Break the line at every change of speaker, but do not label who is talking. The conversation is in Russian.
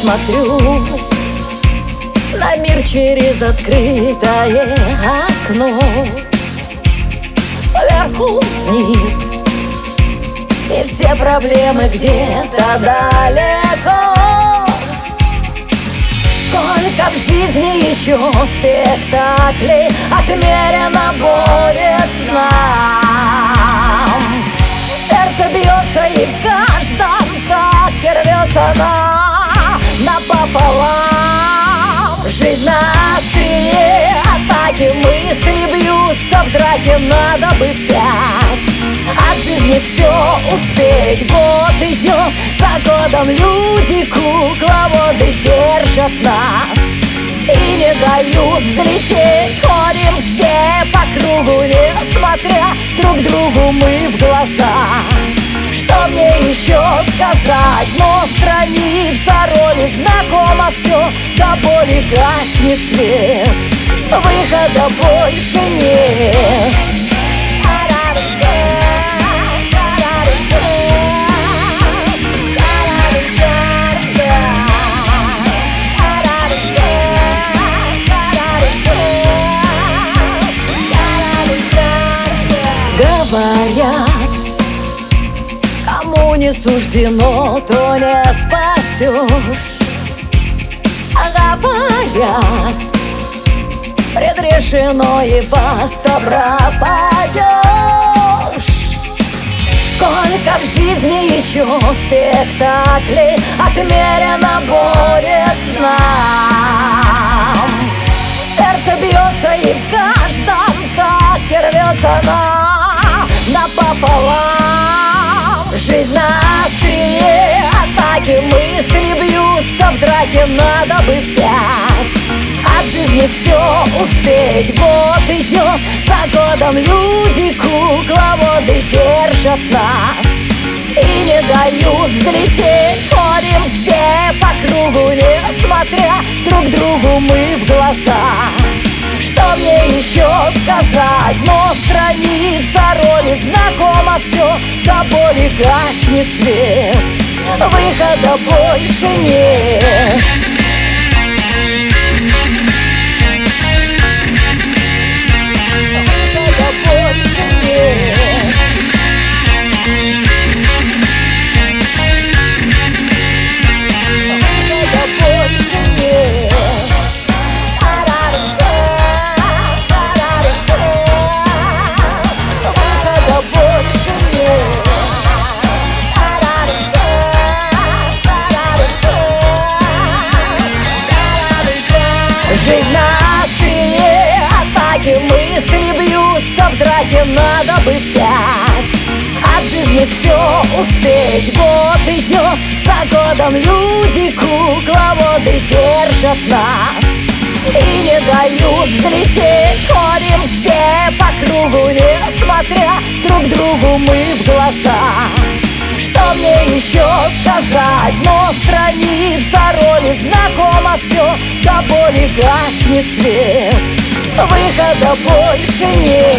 смотрю на мир через открытое окно, сверху вниз, и все проблемы где-то далеко. Сколько в жизни еще спектаклей отмерено будет нам. Сердце бьется, и в каждом такте рвется напополам. Жизнь на острие атаки, мысли бьются в драке, надо бы взять от жизни все успеть. Год идет за годом, люди кукловоды держат нас и не дают взлететь. Ходим все по кругу, несмотря друг другу мы в глаза. Что мне еще сказать? Но страница роли знакома все, до боли гаснет свет, выхода больше нет. Говорят, кому не суждено, то не спасешь. Говорят, предрешено и баста пропадешь. Сколько в жизни еще спектаклей отмерено будет нам. Сердце бьется, и в каждом такте рвется напополам. Жизнь на острие атаки, мысли бьются в драке, надо бы взять от жизни все успеть. Год идет за годом, люди кукловоды держат нас и не дают взлететь. Ходим все по кругу, несмотря друг другу мы в глаза. Что мне еще сказать? Но страница роли знакома все, до боли гаснет свет, выхода больше нет. Выхода больше нет. Выхода больше нет. Жизнь на острие атаки, мысли бьются в драке, надо бы взять от жизни все успеть. Год идет за годом, люди кукловоды держат нас и не дают взлететь. Ходим все по кругу, несмотря друг другу мы в глаза. Что мне еще сказать? Но страница роли знакома все, до боли гаснет свет, выхода больше нет.